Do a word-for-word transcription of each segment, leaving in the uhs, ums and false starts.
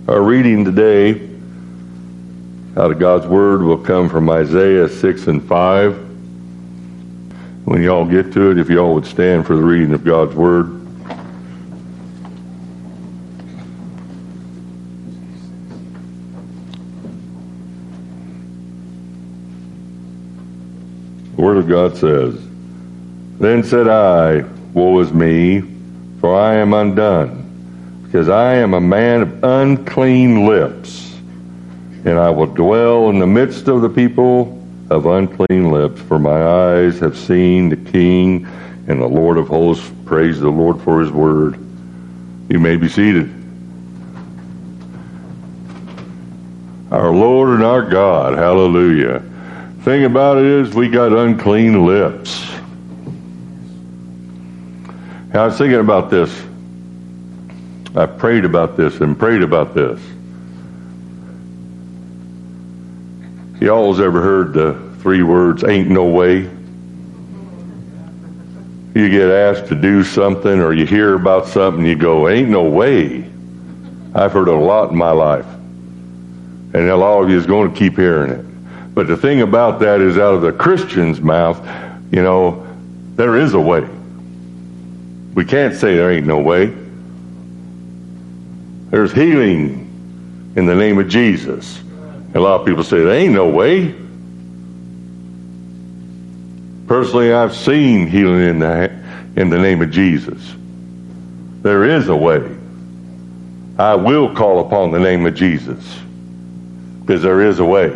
Our reading today out of God's Word will come from Isaiah six and five. When y'all get to it, if y'all would stand for the reading of God's Word. The Word of God says, "Then said I, woe is me, for I am undone, because I am a man of unclean lips, and I will dwell in the midst of the people of unclean lips, for my eyes have seen the King and the Lord of hosts." Praise the Lord for His Word. You may be seated. Our Lord and our God, hallelujah. Thing about it is, we got unclean lips. I was thinking about this. I prayed about this and prayed about this. Y'all's ever heard the three words, ain't no way? You get asked to do something or you hear about something, you go, ain't no way. I've heard it a lot in my life. And a lot of you is going to keep hearing it. But the thing about that is, out of the Christian's mouth, you know, there is a way. We can't say there ain't no way. There's healing in the name of Jesus. A lot of people say there ain't no way. Personally, I've seen healing in the, in the name of Jesus. There is a way. I will call upon the name of Jesus, because there is a way.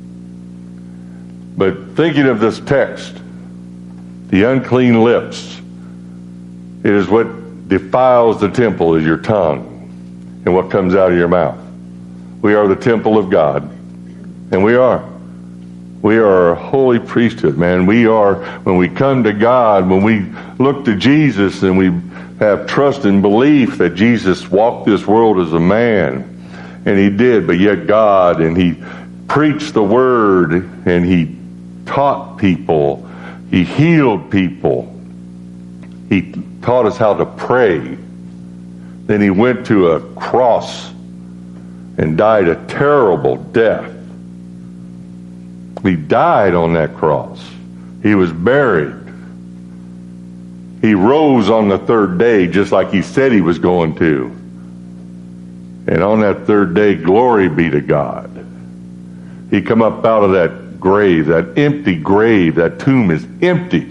But thinking of this text, the unclean lips, it is what defiles the temple is your tongue and what comes out of your mouth. We are the temple of God, and we are. We are a holy priesthood, man. We are, when we come to God, when we look to Jesus and we have trust and belief that Jesus walked this world as a man, and He did, but yet God, and He preached the Word, and He taught people, He healed people, He taught us how to pray. Then He went to a cross and died a terrible death. He died on that cross. He was buried. He rose on the third day, just like He said He was going to. And on that third day, glory be to God. He come up out of that grave, that empty grave. That tomb is empty.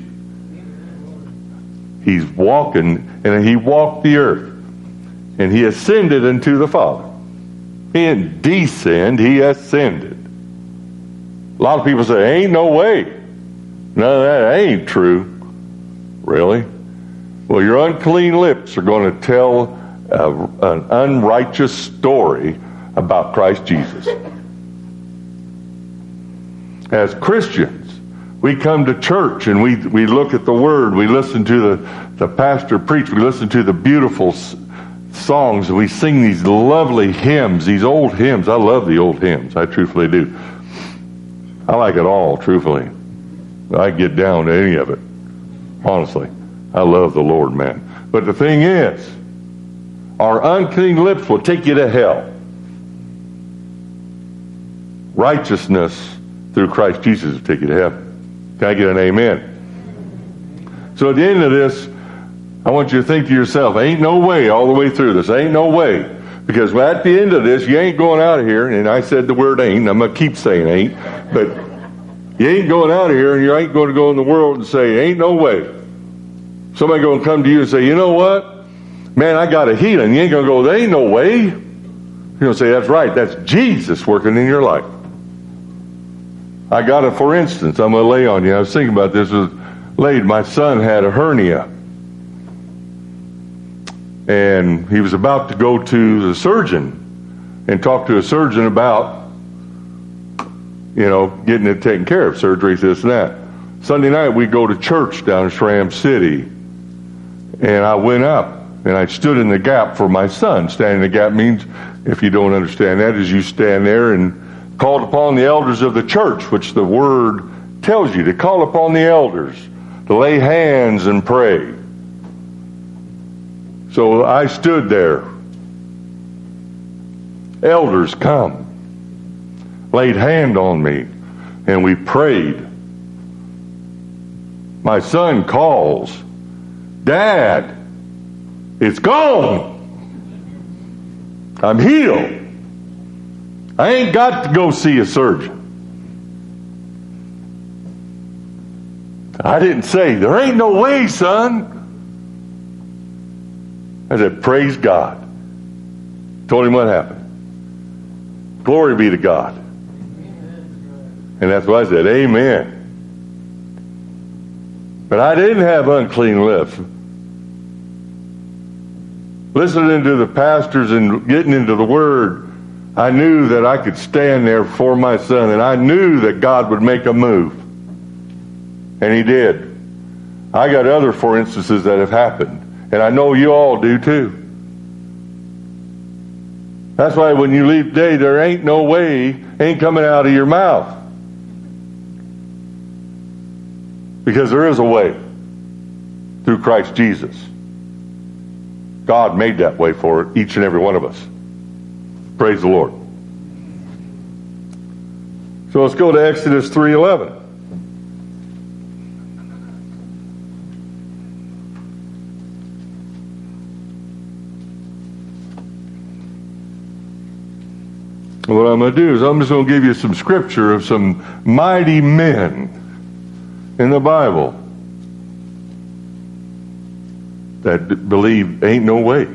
He's walking, and He walked the earth, and He ascended into the Father. He didn't descend, He ascended. A lot of people say, ain't no way. No, that ain't true. Really? Well, your unclean lips are going to tell a, an unrighteous story about Christ Jesus. As Christians, we come to church and we, we look at the Word, we listen to the, the pastor preach, we listen to the beautiful s- songs, we sing these lovely hymns, these old hymns. I love the old hymns, I truthfully do. I like it all, truthfully. I get down to any of it, honestly. I love the Lord, man. But the thing is, our unclean lips will take you to hell. Righteousness through Christ Jesus will take you to heaven. Can I get an amen? So at the end of this, I want you to think to yourself, ain't no way all the way through this. Ain't no way. Because at the end of this, you ain't going out of here, and I said the word ain't, and I'm going to keep saying ain't, but you ain't going out of here, and you ain't going to go in the world and say, ain't no way. Somebody going to come to you and say, you know what? Man, I got a healing. You ain't going to go, there ain't no way. You're going to say, that's right. That's Jesus working in your life. I got it, for instance, I'm going to lay on you. I was thinking about this. It was laid. My son had a hernia. And he was about to go to the surgeon and talk to a surgeon about, you know, getting it taken care of, surgery, this and that. Sunday night, we go to church down in Shram City. And I went up and I stood in the gap for my son. Standing in the gap means, if you don't understand that, is you stand there and called upon the elders of the church, which the Word tells you to call upon the elders, to lay hands and pray. So I stood there elders come, laid hand on me, and we prayed. My son calls, Dad, it's gone. I'm healed. I ain't got to go see a surgeon. I didn't say, there ain't no way, son. I said, praise God. Told him what happened. Glory be to God. And that's why I said, amen. But I didn't have unclean lips. Listening to the pastors and getting into the Word, I knew that I could stand there for my son, and I knew that God would make a move. And He did. I got other for instances that have happened, and I know you all do too. That's why when you leave today, there ain't no way, ain't coming out of your mouth. Because there is a way through Christ Jesus. God made that way for each and every one of us. Praise the Lord. So let's go to Exodus three eleven. What I'm going to do is I'm just going to give you some scripture of some mighty men in the Bible that believe ain't no way.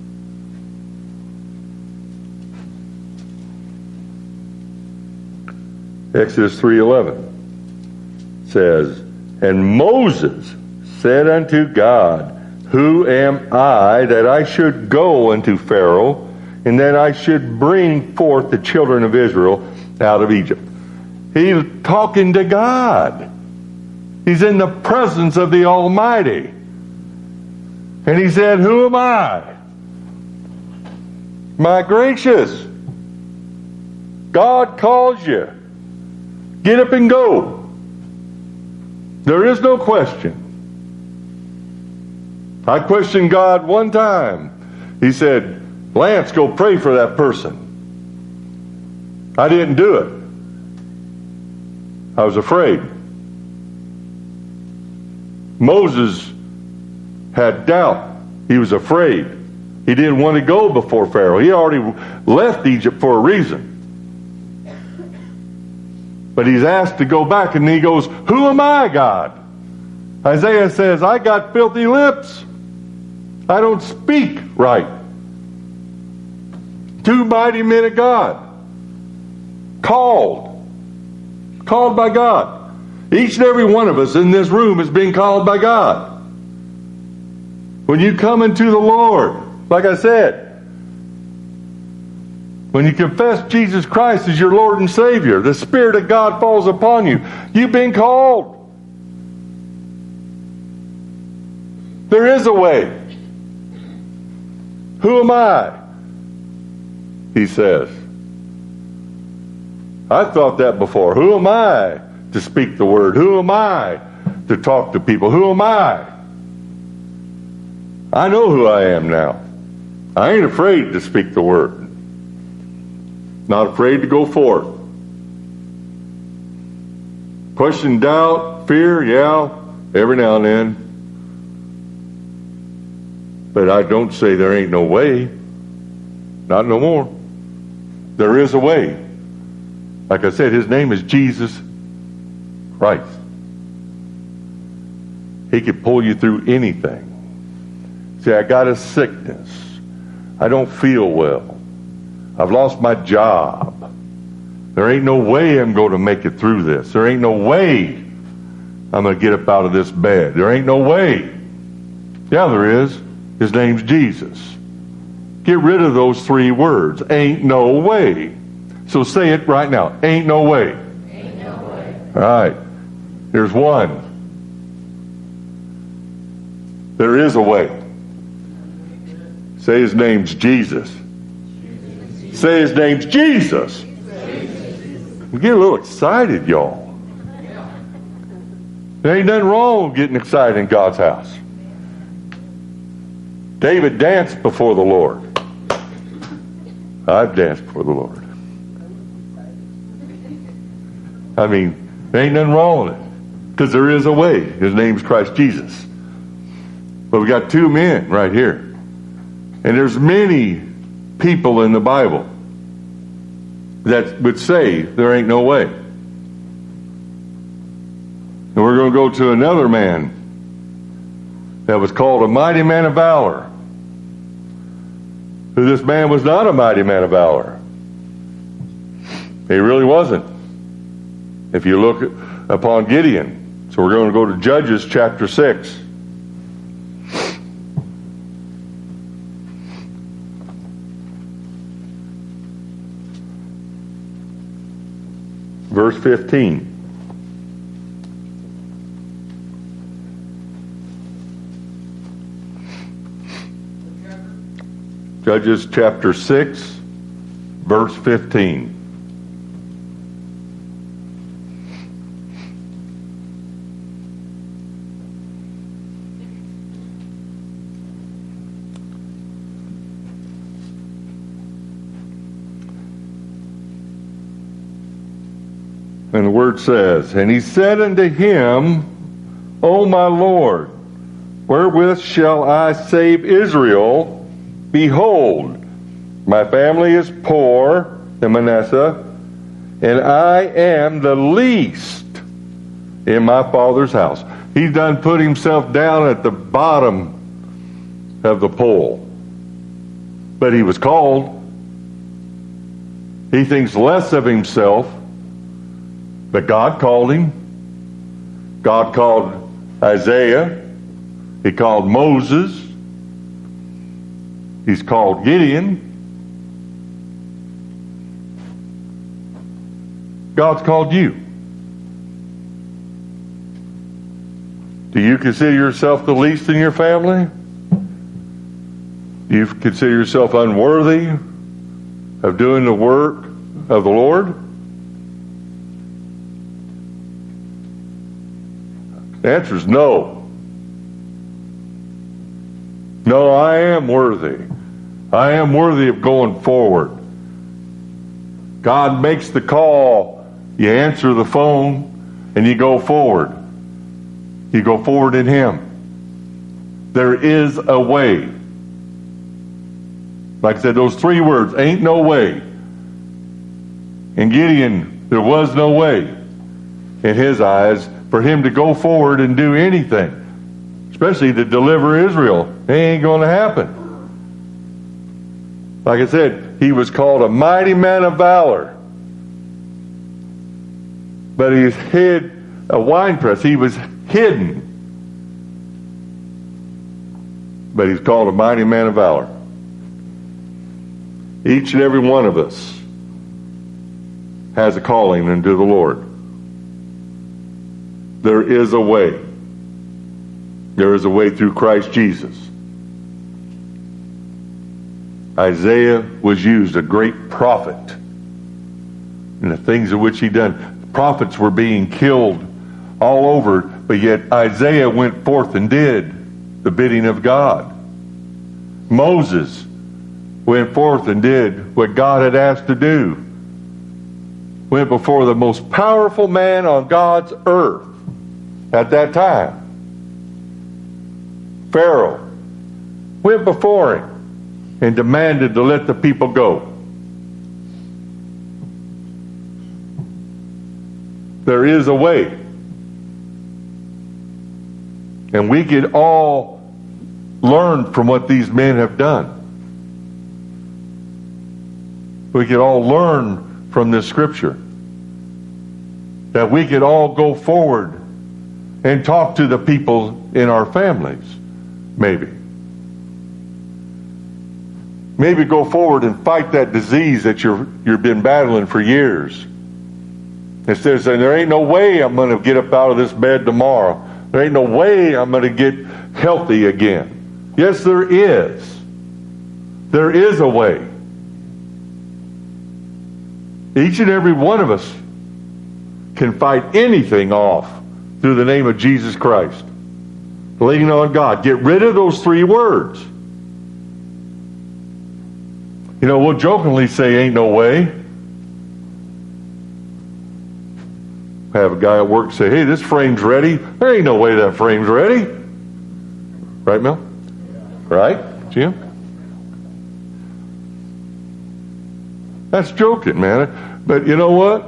Exodus three eleven says, and Moses said unto God, who am I that I should go unto Pharaoh, and that I should bring forth the children of Israel out of Egypt? He's talking to God. He's in the presence of the Almighty. And he said, who am I? My gracious. God calls you. Get up and go. There is no question. I questioned God one time. He said, Lance, go pray for that person. I didn't do it. I was afraid. Moses had doubt. He was afraid. He didn't want to go before Pharaoh. He already left Egypt for a reason. But he's asked to go back, and he goes, who am I, God? Isaiah says, I got filthy lips. I don't speak right. Two mighty men of God. Called. Called by God. Each and every one of us in this room is being called by God. When you come into the Lord, like I said, when you confess Jesus Christ as your Lord and Savior, the Spirit of God falls upon you. You've been called. There is a way. Who am I? He says. I thought that before. Who am I to speak the word? Who am I to talk to people? Who am I? I know who I am now. I ain't afraid to speak the word. Not afraid to go forth. Question, doubt, fear, yeah, every now and then. But I don't say there ain't no way. Not no more. There is a way. Like I said, His name is Jesus Christ. He can pull you through anything. Say, I got a sickness. I don't feel well. I've lost my job. There ain't no way I'm going to make it through this. There ain't no way I'm going to get up out of this bed. There ain't no way. Yeah, there is. His name's Jesus. Get rid of those three words. Ain't no way. So say it right now. Ain't no way. Ain't no way. All right. Here's one. There is a way. Say His name's Jesus. Say His name's Jesus. We get a little excited, y'all. There ain't nothing wrong with getting excited in God's house. David danced before the Lord. I've danced for the Lord. I mean, there ain't nothing wrong with it. Because there is a way. His name's Christ Jesus. But we got two men right here. And there's many people in the Bible that would say there ain't no way. And we're going to go to another man that was called a mighty man of valor. Who this man was not a mighty man of valor. He really wasn't. If you look upon Gideon. So we're going to go to Judges chapter six. Verse fifteen. Judges chapter six, verse fifteen. And the word says, and he said unto him, O my Lord, wherewith shall I save Israel? Behold, my family is poor in Manasseh, and I am the least in my father's house. He's done put himself down at the bottom of the pole. But he was called. He thinks less of himself. But God called him. God called Isaiah. He called Moses. He's called Gideon. God's called you. Do you consider yourself the least in your family? Do you consider yourself unworthy of doing the work of the Lord? The answer is no. No, I am worthy. I am worthy of going forward. God makes the call. You answer the phone and you go forward. You go forward in Him. There is a way. Like I said, those three words, ain't no way. In Gideon, there was no way in his eyes for him to go forward and do anything, especially to deliver Israel. It ain't going to happen. Like I said, he was called a mighty man of valor. But he hid a winepress. He was hidden. But he's called a mighty man of valor. Each and every one of us has a calling unto the Lord. There is a way. There is a way through Christ Jesus. Isaiah was used, a great prophet, in the things of which he done. Prophets were being killed all over, but yet Isaiah went forth and did the bidding of God. Moses went forth and did what God had asked to do. Went before the most powerful man on God's earth at that time. Pharaoh went before him and demanded to let the people go. There is a way. And we could all learn from what these men have done. We could all learn from this scripture. That we could all go forward and talk to the people in our families, maybe. Maybe go forward and fight that disease that you're, you've been battling for years. Instead of saying, there ain't no way I'm going to get up out of this bed tomorrow. There ain't no way I'm going to get healthy again. Yes, there is. There is a way. Each and every one of us can fight anything off through the name of Jesus Christ. Leaning on God. Get rid of those three words. You know, we'll jokingly say, ain't no way. Have a guy at work say, hey, this frame's ready. There ain't no way that frame's ready. Right, Mel? Right, Jim? That's joking, man. But you know what?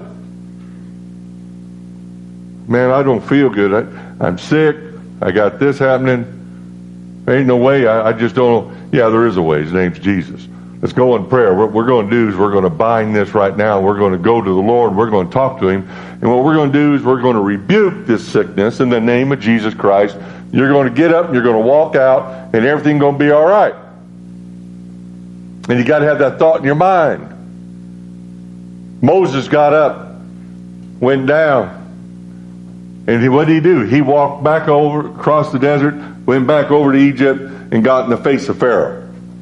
Man, I don't feel good. I, I'm sick. I got this happening. There ain't no way. I, I just don't know. Yeah, there is a way. His name's Jesus. Let's go in prayer. What we're going to do is we're going to bind this right now. We're going to go to the Lord. We're going to talk to Him. And what we're going to do is we're going to rebuke this sickness in the name of Jesus Christ. You're going to get up and you're going to walk out and everything's going to be all right. And you got to have that thought in your mind. Moses got up, went down, and he, what did he do? He walked back over, across the desert, went back over to Egypt, and got in the face of Pharaoh.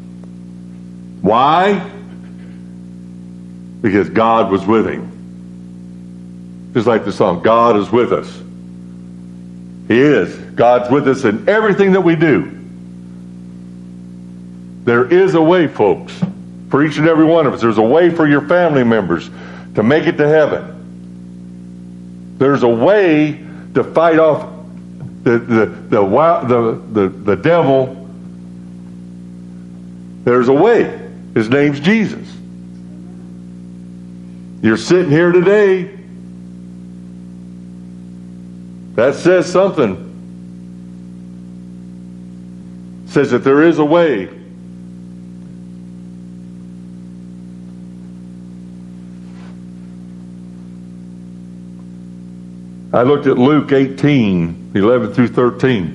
Why? Because God was with him. Just like the song, God is with us. He is. God's with us in everything that we do. There is a way, folks, for each and every one of us. There's a way for your family members to make it to heaven. There's a way to fight off the the the the the, the devil. There's a way. His name's Jesus. You're sitting here today. That says something. It says that there is a way. I looked at Luke eighteen, eleven through thirteen.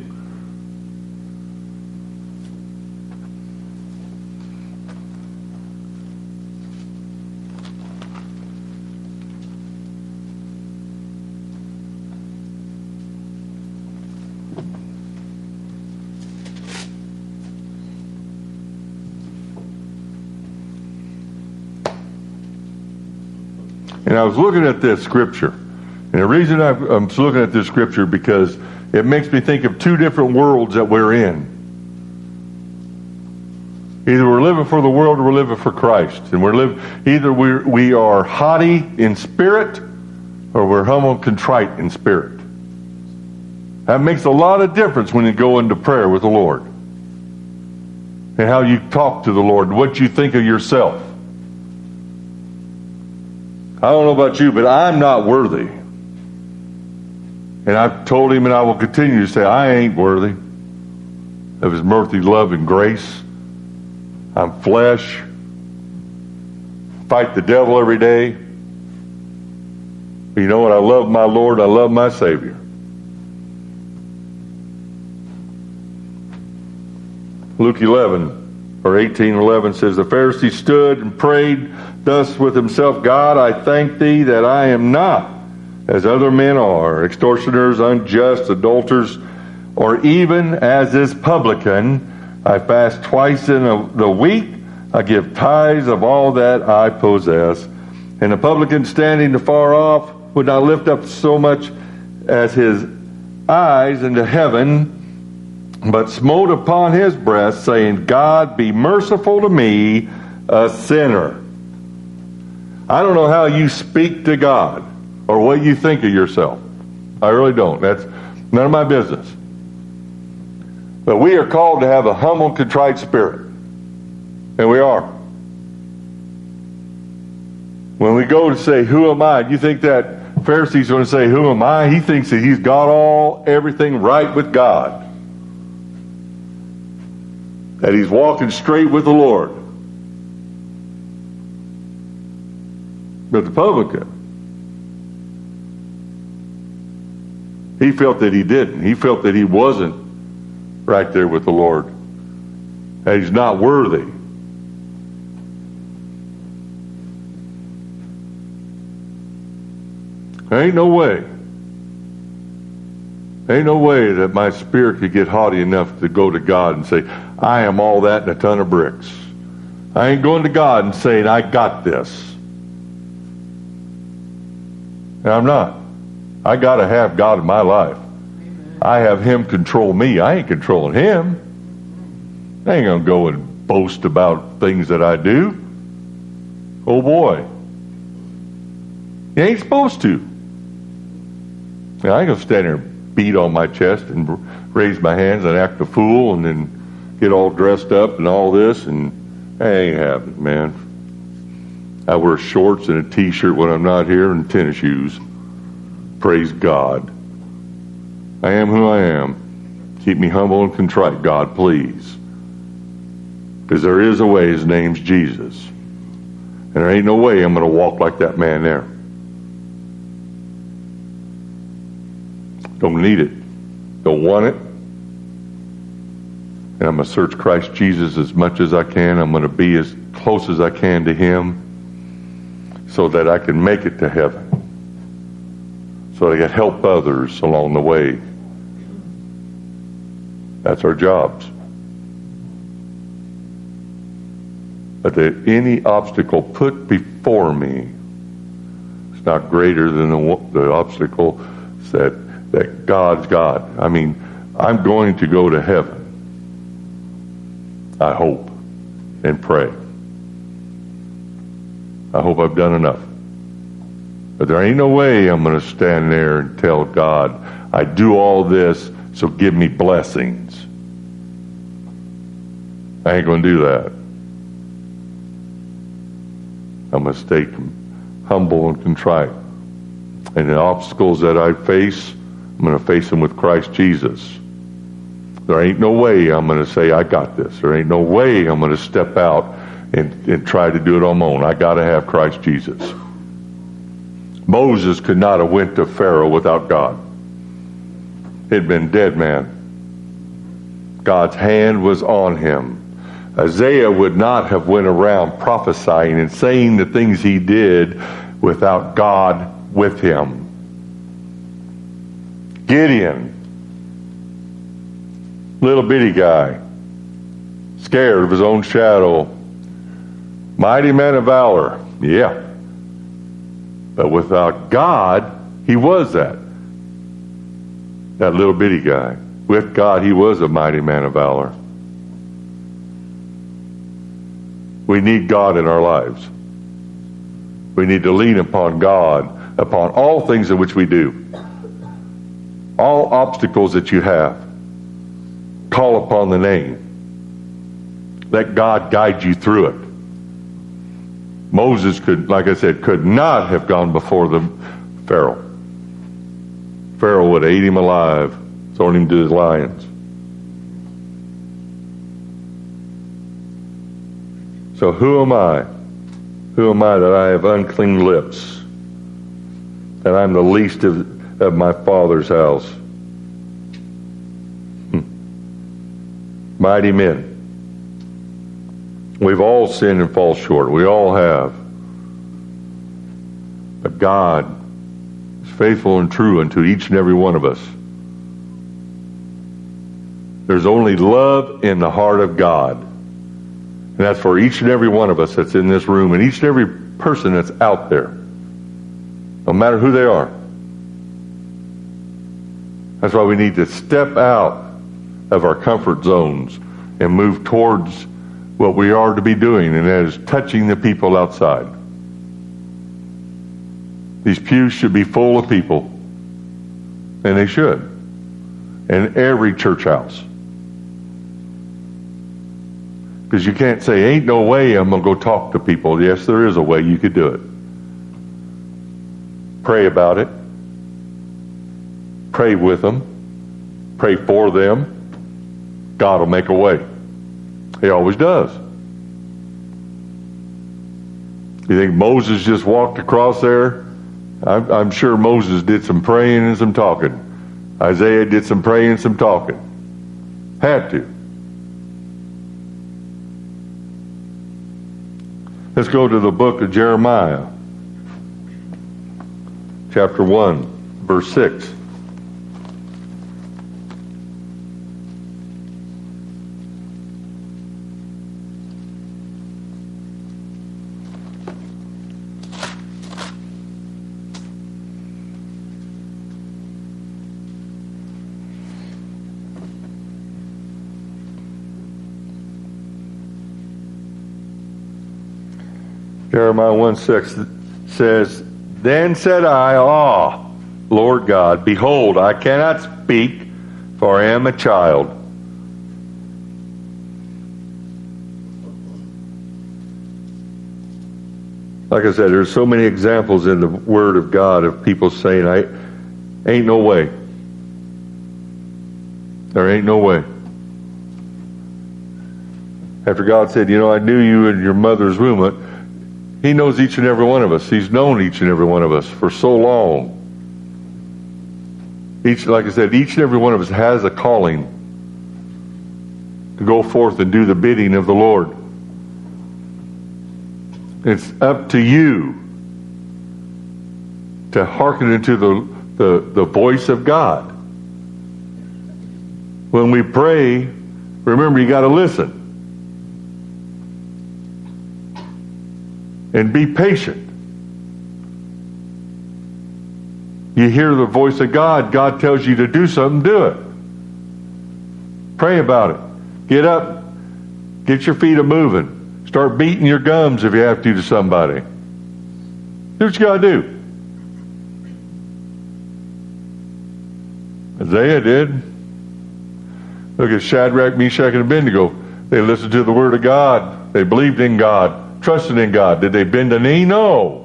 And I was looking at this scripture. And the reason I'm looking at this scripture because it makes me think of two different worlds that we're in. Either we're living for the world or we're living for Christ. And we're live, either we're, we are haughty in spirit or we're humble and contrite in spirit. That makes a lot of difference when you go into prayer with the Lord. And how you talk to the Lord, what you think of yourself. I don't know about you, but I'm not worthy. And I've told him, and I will continue to say, I ain't worthy of his mercy, love, and grace. I'm flesh. Fight the devil every day. But you know what? I love my Lord. I love my Savior. Luke eleven, or eighteen eleven says, the Pharisee stood and prayed thus with himself, God, I thank thee that I am not as other men are, extortioners, unjust, adulterers, or even as this publican. I fast twice in a, the week. I give tithes of all that I possess. And the publican, standing afar off, would not lift up so much as his eyes into heaven, but smote upon his breast, saying, God, be merciful to me, a sinner. I don't know how you speak to God or what you think of yourself. I really don't. That's none of my business. But we are called to have a humble, contrite spirit. And we are. When we go to say, who am I? Do you think that Pharisee's going to say, who am I? He thinks that he's got all, everything right with God. That he's walking straight with the Lord. But the publican, he felt that he didn't. He felt that he wasn't right there with the Lord. That he's not worthy. There ain't no way. There ain't no way that my spirit could get haughty enough to go to God and say, I am all that and a ton of bricks. I ain't going to God and saying, I got this. And I'm not. I got to have God in my life. Amen. I have Him control me. I ain't controlling Him. I ain't going to go and boast about things that I do. Oh boy. You ain't supposed to. Now, I ain't going to stand there and beat on my chest and raise my hands and act a fool and then get all dressed up and all this, and that ain't happening, man. I wear shorts and a t-shirt when I'm not here and tennis shoes. Praise God. I am who I am. Keep me humble and contrite, God, please. Because there is a way. His name's Jesus. And there ain't no way I'm going to walk like that man there. Don't need it. Don't want it. And I'm going to search Christ Jesus as much as I can. I'm going to be as close as I can to Him so that I can make it to heaven. So that I can help others along the way. That's our jobs. But that any obstacle put before me is not greater than the, the obstacle that, that God's got. I mean, I'm going to go to heaven. I hope and pray. I hope I've done enough. But there ain't no way I'm going to stand there and tell God, I do all this, so give me blessings. I ain't going to do that. I'm going to stay humble and contrite. And the obstacles that I face, I'm going to face them with Christ Jesus. There ain't no way I'm going to say, I got this. There ain't no way I'm going to step out and, and try to do it on my own. I got to have Christ Jesus. Moses could not have went to Pharaoh without God. He'd been dead man. God's hand was on him. Isaiah would not have went around prophesying and saying the things he did without God with him. Gideon, little bitty guy, scared of his own shadow, mighty man of valor, yeah. But without God, he was that. That little bitty guy. With God, he was a mighty man of valor. We need God in our lives. We need to lean upon God, upon all things in which we do. All obstacles that you have, call upon the name. Let God guide you through it. Moses could, like I said, could not have gone before the Pharaoh. Pharaoh would have ate him alive, thrown him to the lions. So who am I? Who am I that I have unclean lips? That I'm the least of, of my Father's house. Hmm. Mighty men. We've all sinned and fall short. We all have. But God is faithful and true unto each and every one of us. There's only love in the heart of God. And that's for each and every one of us that's in this room and each and every person that's out there. No matter who they are. That's why we need to step out of our comfort zones and move towards what we are to be doing, and that is touching the people outside. These pews should be full of people. And they should. In every church house. Because you can't say, ain't no way I'm going to go talk to people. Yes, there is a way you could do it. Pray about it. Pray with them. Pray for them. God will make a way. He always does. You think Moses just walked across there? I'm, I'm sure Moses did some praying and some talking. Isaiah did some praying and some talking. Had to. Let's go to the book of Jeremiah, chapter one, verse six. Jeremiah one six says, Then said I, Ah, Lord God, behold, I cannot speak, for I am a child. Like I said, there's so many examples in the Word of God of people saying, I ain't no way. There ain't no way. After God said, you know, I knew you in your mother's womb, He knows each and every one of us. He's known each and every one of us for so long. Each, like I said, each and every one of us has a calling to go forth and do the bidding of the Lord. It's up to you to hearken into the, the, the voice of God. When we pray, remember you got to listen. And be patient. You hear the voice of God. God tells you to do something, do it. Pray about it. Get up. Get your feet a-moving. Start beating your gums if you have to to somebody. Do what you got to do. Isaiah did. Look at Shadrach, Meshach, and Abednego. They listened to the Word of God. They believed in God, trusted in God. Did they bend a knee? No.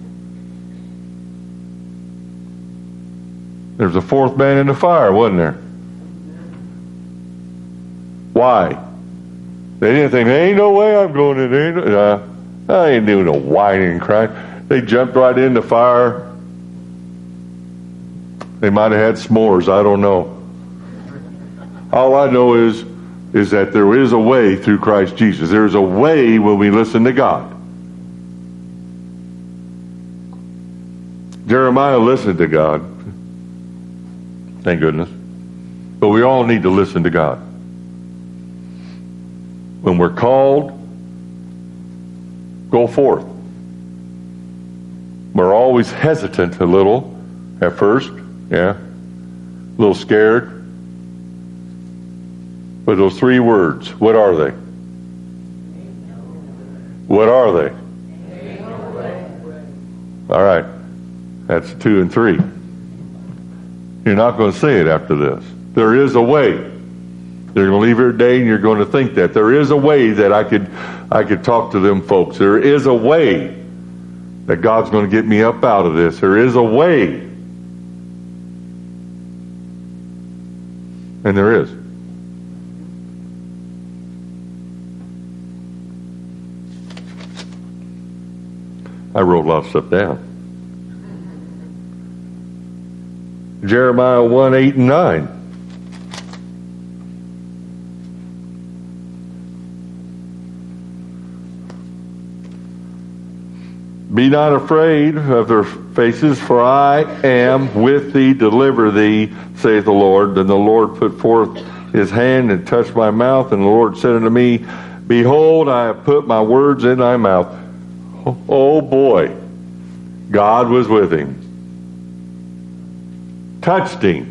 There was a fourth man in the fire, wasn't there? Why? They didn't think, there ain't no way I'm going in there. Uh, I ain't doing no whining and crying. They jumped right in the fire. They might have had s'mores. I don't know. All I know is, is that there is a way through Christ Jesus. There is a way when we listen to God. Jeremiah listened to God. Thank goodness. But we all need to listen to God. When we're called, go forth. We're always hesitant a little at first, yeah, a little scared. But those three words, what are they? What are they? All right, that's two and three. You're not going to say it after this. There is a way. You're going to leave here today and you're going to think that. There is a way that I could I could talk to them folks. There is a way that God's going to get me up out of this. There is a way. And there is. I wrote a lot of stuff down. Jeremiah one, eight, and nine. Be not afraid of their faces, for I am with thee, deliver thee, saith the Lord. Then the Lord put forth his hand and touched my mouth, and the Lord said unto me, Behold, I have put my words in thy mouth. Oh boy, God was with him. Touched him.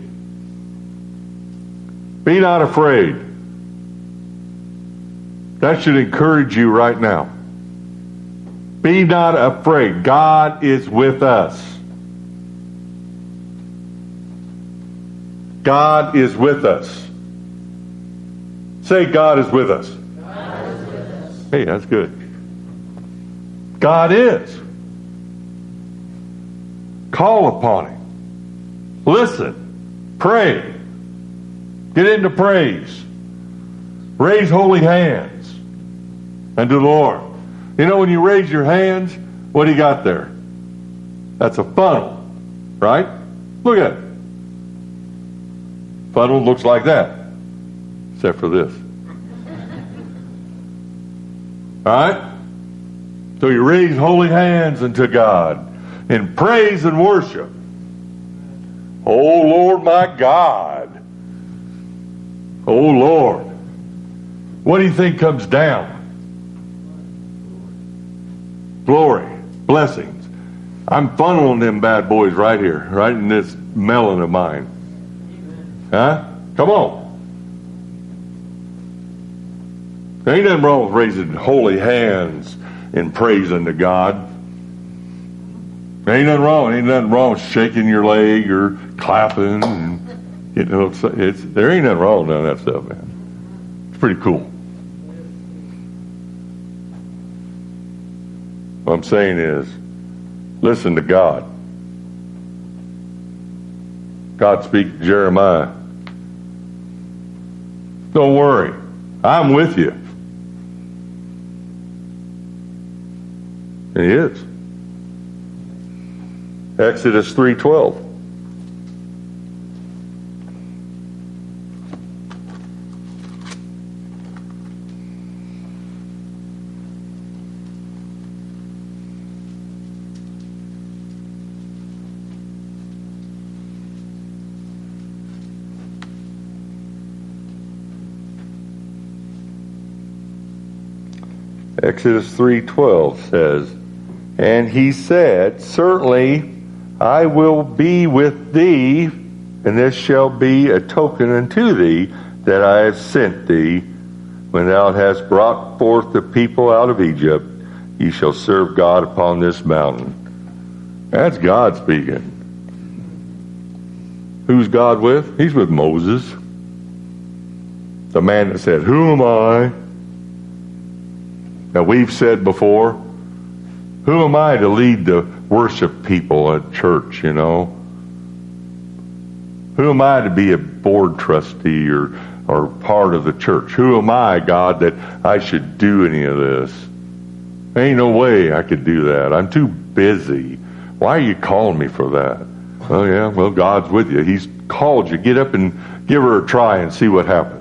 Be not afraid. That should encourage you right now. Be not afraid. God is with us. God is with us. Say, God is with us. God is with us. Hey, that's good. God is. Call upon him. Listen. Pray. Get into praise. Raise holy hands unto the Lord. You know, when you raise your hands, what do you got there? That's a funnel, right? Look at it. Funnel looks like that, except for this. All right? So you raise holy hands unto God in praise and worship. Oh, Lord, my God. Oh, Lord. What do you think comes down? Glory, blessings. I'm funneling them bad boys right here, right in this melon of mine. Huh? Come on. There ain't nothing wrong with raising holy hands in praising to God. There ain't nothing wrong. Ain't nothing wrong with shaking your leg or clapping. And, you know, it's, it's, there ain't nothing wrong with none of that stuff, man. It's pretty cool. What I'm saying is, listen to God. God speaks to Jeremiah. Don't worry. I'm with you. And he is. Exodus three twelve. Exodus three twelve says, and he said, certainly I will be with thee, and this shall be a token unto thee that I have sent thee. When thou hast brought forth the people out of Egypt, ye shall serve God upon this mountain. That's God speaking. Who's God with? He's with Moses, the man that said, who am I? Now, we've said before, who am I to lead the worship people at church, you know? Who am I to be a board trustee or, or part of the church? Who am I, God, that I should do any of this? There ain't no way I could do that. I'm too busy. Why are you calling me for that? Oh, yeah, well, God's with you. He's called you. Get up and give her a try and see what happens.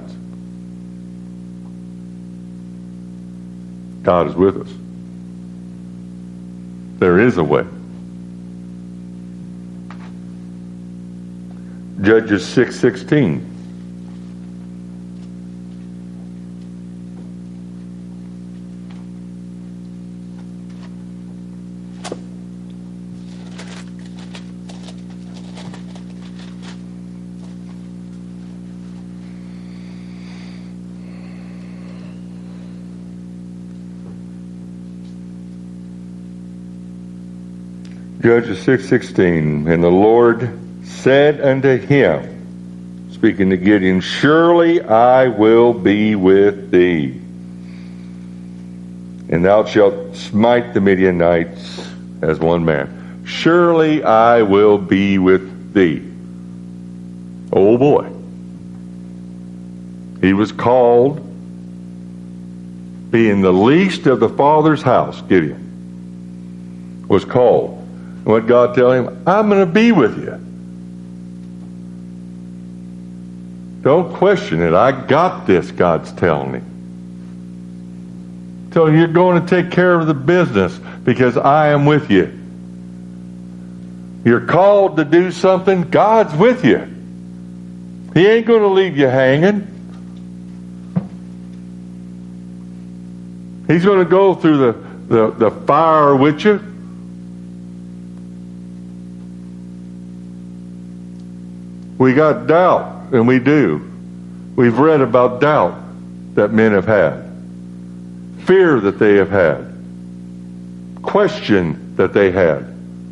God is with us. There is a way. Judges six sixteen. Judges six sixteen, and the Lord said unto him, speaking to Gideon, surely I will be with thee, and thou shalt smite the Midianites as one man. Surely I will be with thee. Oh boy. He was called, being the least of the Father's house, Gideon was called. What God tell him? I'm going to be with you. Don't question it. I got this, God's telling him. Tell him you're going to take care of the business because I am with you. You're called to do something. God's with you. He ain't going to leave you hanging. He's going to go through the, the, the fire with you. We got doubt, and we do. We've read about doubt that men have had. Fear that they have had. Question that they had.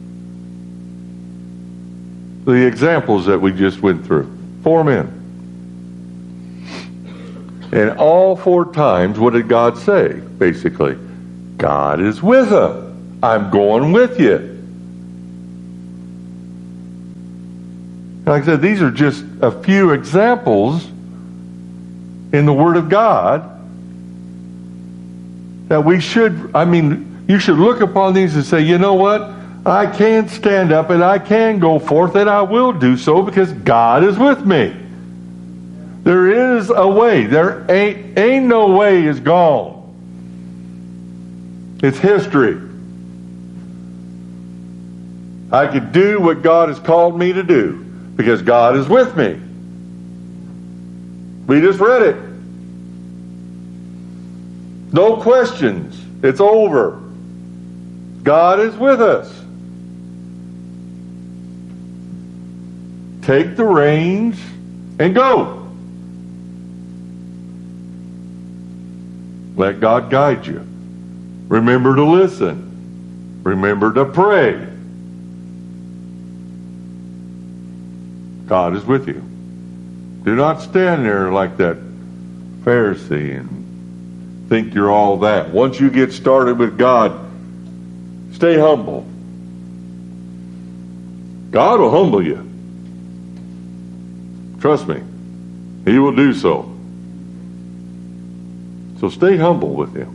The examples that we just went through. Four men. And all four times, what did God say, basically? God is with them. I'm going with you. Like I said, these are just a few examples in the Word of God that we should, I mean, you should look upon these and say, you know what? I can stand up and I can go forth and I will do so because God is with me. There is a way. There ain't, ain't no way is gone. It's history. I could do what God has called me to do. Because God is with me. We just read it. No questions. It's over. God is with us. Take the reins and go. Let God guide you. Remember to listen. Remember to pray. God is with you. Do not stand there like that Pharisee and think you're all that. Once you get started with God, stay humble. God will humble you. Trust me. He will do so. So stay humble with Him.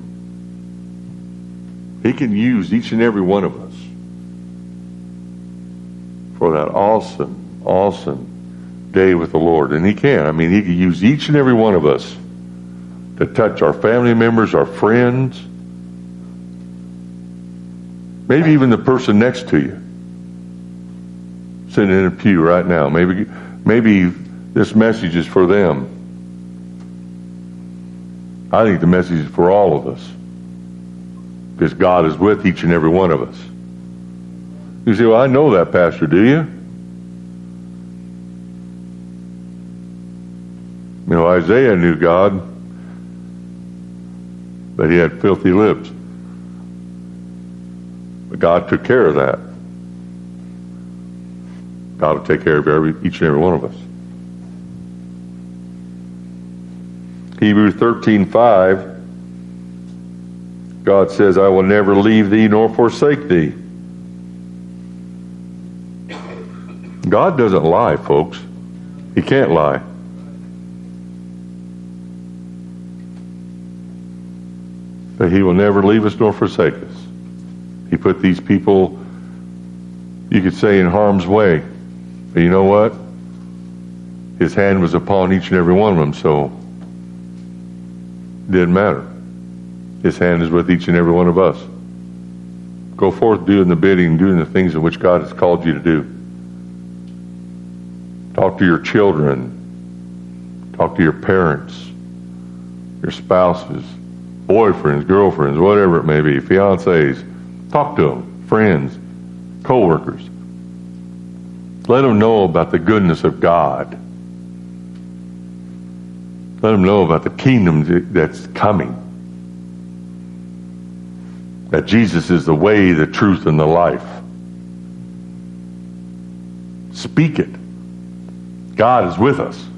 He can use each and every one of us for that awesome, awesome day with the Lord. And He can. I mean, He can use each and every one of us to touch our family members, our friends, maybe even the person next to you, sitting in a pew right now. Maybe, maybe this message is for them. I think the message is for all of us, because God is with each and every one of us. You say, well, I know that, Pastor, do you? You know, Isaiah knew God, but he had filthy lips. But God took care of that. God will take care of every, each and every one of us. Hebrews thirteen five, God says, I will never leave thee nor forsake thee. God doesn't lie, folks. He can't lie. But He will never leave us nor forsake us. He put these people, you could say, in harm's way. But you know what? His hand was upon each and every one of them, so it didn't matter. His hand is with each and every one of us. Go forth doing the bidding, doing the things in which God has called you to do. Talk to your children. Talk to your parents, your spouses, boyfriends, girlfriends, whatever it may be, fiancés. Talk to them, friends, co-workers. Let them know about the goodness of God. Let them know about the kingdom that's coming. That Jesus is the way, the truth, and the life. Speak it. God is with us.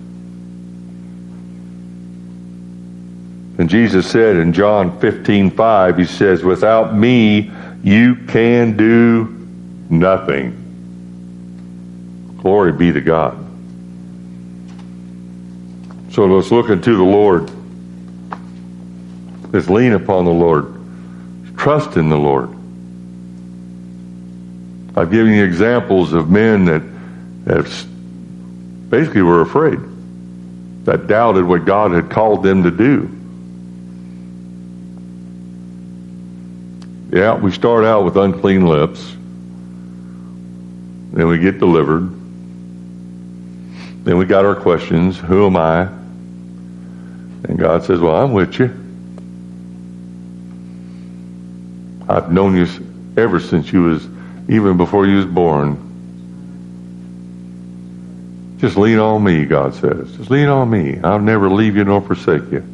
And Jesus said in John fifteen five, He says, without me, you can do nothing. Glory be to God. So let's look into the Lord. Let's lean upon the Lord. Trust in the Lord. I've given you examples of men that have basically were afraid, that doubted what God had called them to do. Yeah, we start out with unclean lips. Then we get delivered. Then we got our questions. Who am I? And God says, well, I'm with you. I've known you ever since you was, even before you was born. Just lean on me, God says. Just lean on me. I'll never leave you nor forsake you.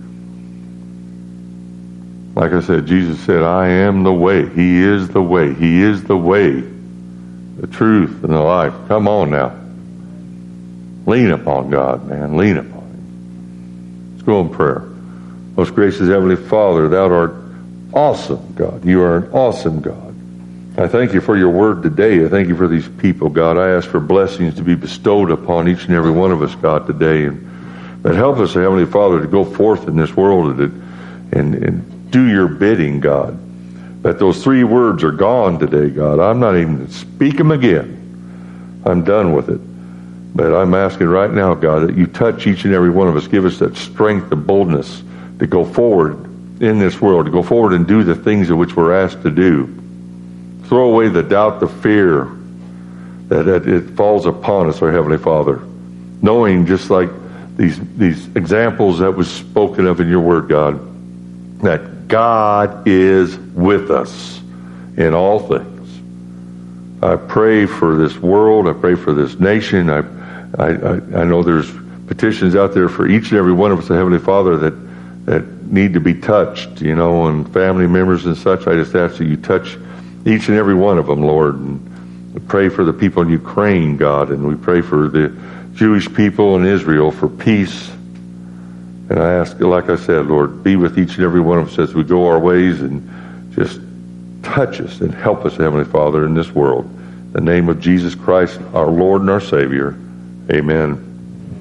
Like I said, Jesus said, I am the way. He is the way. He is the way, the truth, and the life. Come on now. Lean upon God, man. Lean upon Him. Let's go in prayer. Most gracious Heavenly Father, Thou art awesome, God. You are an awesome God. I thank You for Your word today. I thank You for these people, God. I ask for blessings to be bestowed upon each and every one of us, God, today. And that help us, Heavenly Father, to go forth in this world and, and, and do Your bidding, God. That those three words are gone today, God. I'm not even going to speak them again. I'm done with it. But I'm asking right now, God, that You touch each and every one of us. Give us that strength, the boldness to go forward in this world, to go forward and do the things in which we're asked to do. Throw away the doubt, the fear that, that it falls upon us, our Heavenly Father. Knowing, just like these, these examples that was spoken of in Your word, God, that God is with us in all things. I pray for this world. I pray for this nation. I, I, I, I know there's petitions out there for each and every one of us, the Heavenly Father, that, that need to be touched, you know, and family members and such. I just ask that you touch each and every one of them, Lord. And we pray for the people in Ukraine, God, and we pray for the Jewish people in Israel for peace. And I ask, like I said, Lord, be with each and every one of us as we go our ways, and just touch us and help us, Heavenly Father, in this world. In the name of Jesus Christ, our Lord and our Savior. Amen.